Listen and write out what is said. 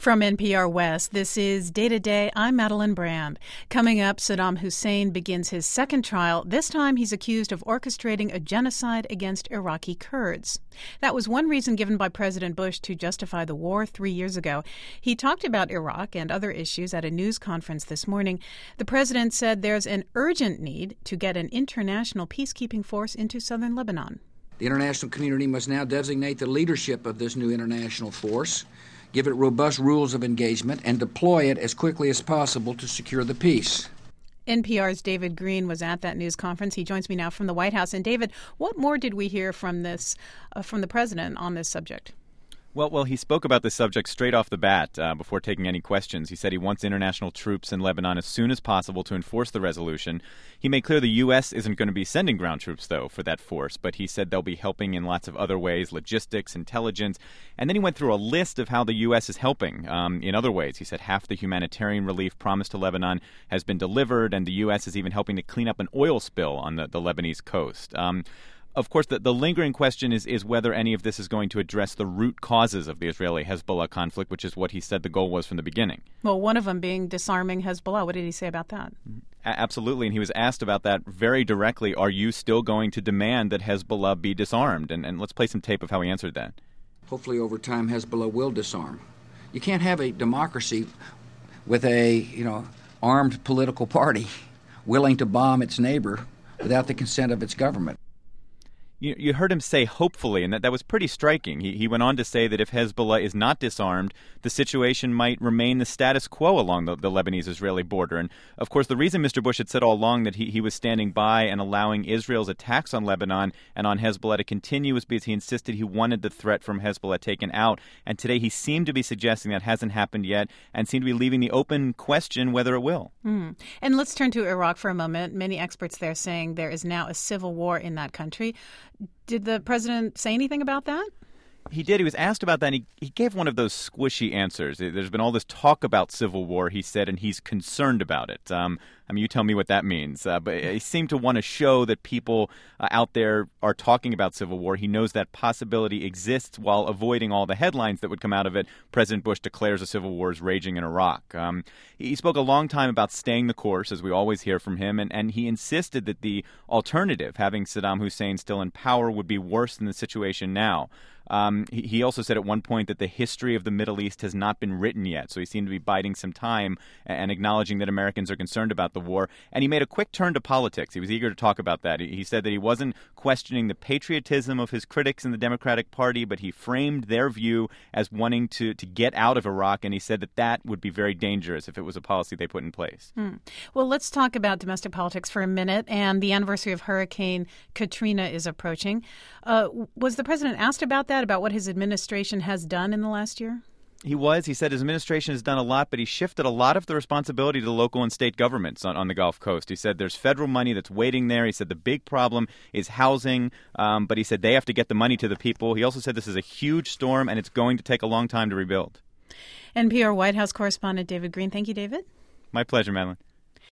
From NPR West, this is Day to Day. I'm Madeline Brand. Coming up, Saddam Hussein begins his second trial. This time, he's accused of orchestrating a genocide against Iraqi Kurds. That was one reason given by President Bush to justify the war 3 years ago. He talked about Iraq and other issues at a news conference this morning. The president said there's an urgent need to get an international peacekeeping force into southern Lebanon. The international community must now designate the leadership of this new international force, give it robust rules of engagement, and deploy it as quickly as possible to secure the peace. NPR's David Green was at that news conference. He joins me now from the White House. And David, what more did we hear from the president on this subject? Well, he spoke about this subject straight off the bat before taking any questions. He said he wants international troops in Lebanon as soon as possible to enforce the resolution. He made clear the U.S. isn't going to be sending ground troops, though, for that force, but he said they'll be helping in lots of other ways, logistics, intelligence. And then he went through a list of how the U.S. is helping in other ways. He said half the humanitarian relief promised to Lebanon has been delivered, and the U.S. is even helping to clean up an oil spill on the Lebanese coast. Of course, the lingering question is whether any of this is going to address the root causes of the Israeli-Hezbollah conflict, which is what he said the goal was from the beginning. Well, one of them being disarming Hezbollah. What did he say about that? Absolutely, and he was asked about that very directly. Are you still going to demand that Hezbollah be disarmed? And let's play some tape of how he answered that. Hopefully over time Hezbollah will disarm. You can't have a democracy with a, armed political party willing to bomb its neighbor without the consent of its government. You heard him say hopefully, and that was pretty striking. He went on to say that if Hezbollah is not disarmed, the situation might remain the status quo along the Lebanese-Israeli border. And, of course, the reason Mr. Bush had said all along that he was standing by and allowing Israel's attacks on Lebanon and on Hezbollah to continue was because he insisted he wanted the threat from Hezbollah taken out. And today he seemed to be suggesting that hasn't happened yet and seemed to be leaving the open question whether it will. And let's turn to Iraq for a moment. Many experts there saying there is now a civil war in that country. Did the president say anything about that? He did. He was asked about that, and he gave one of those squishy answers. There's been all this talk about civil war, he said, and he's concerned about it. You tell me what that means. But he seemed to want to show that people out there are talking about civil war. He knows that possibility exists while avoiding all the headlines that would come out of it. President Bush declares a civil war is raging in Iraq. He spoke a long time about staying the course, as we always hear from him, and he insisted that the alternative, having Saddam Hussein still in power, would be worse than the situation now. He also said at one point that the history of the Middle East has not been written yet, so he seemed to be biding some time and acknowledging that Americans are concerned about the war. And he made a quick turn to politics. He was eager to talk about that. He said that he wasn't questioning the patriotism of his critics in the Democratic Party, but he framed their view as wanting to get out of Iraq, and he said that would be very dangerous if it was a policy they put in place. Well, let's talk about domestic politics for a minute, and the anniversary of Hurricane Katrina is approaching. Was the president asked about that, about what his administration has done in the last year? He was. He said his administration has done a lot, but he shifted a lot of the responsibility to local and state governments on the Gulf Coast. He said there's federal money that's waiting there. He said the big problem is housing, but he said they have to get the money to the people. He also said this is a huge storm, and it's going to take a long time to rebuild. NPR White House correspondent David Green. Thank you, David. My pleasure, Madeline.